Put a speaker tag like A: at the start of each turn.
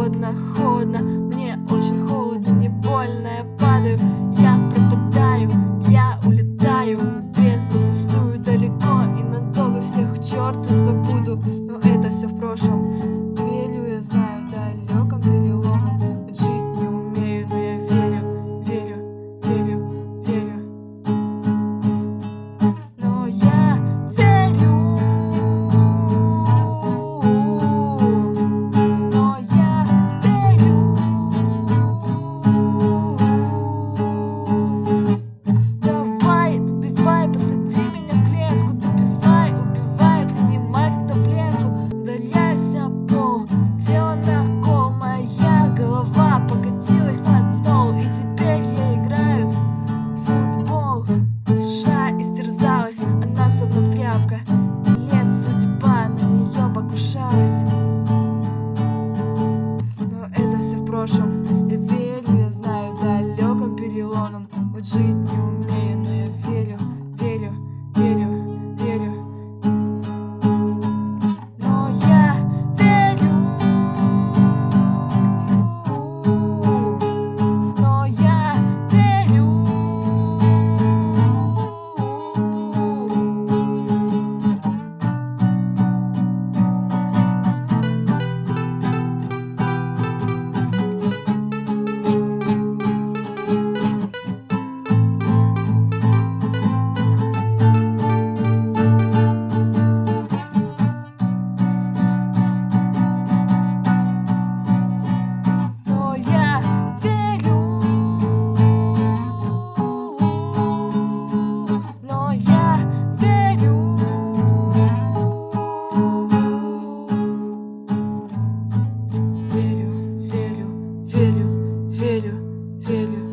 A: холодно, холодно, мне очень холодно, не больно, я падаю, я пропадаю, я улетаю в бездну пустую далеко и надолго всех к черту забуду, но это все в прошлом. Верю, я знаю, далеком переломом жить не умею, но я верю, верю, верю, верю. Но я верю. Но я верю. Давай, добивай, посади меня в клетку, добивай, убивай, принимай как таблетку. Удаляюсь об пол, тело на кол, моя голова покатилась под стол, и теперь я играю в футбол. Душа истерзалась, она словно тряпка, нет, судьба на нее покушалась. Но это все в прошлом, я верю, я знаю, далеком переломом вот жить не умею, но я верю, верю, верю, верю. Но я верю. Но я верю. Но я верю. Но я верю. Верю, верю, верю, верю, верю.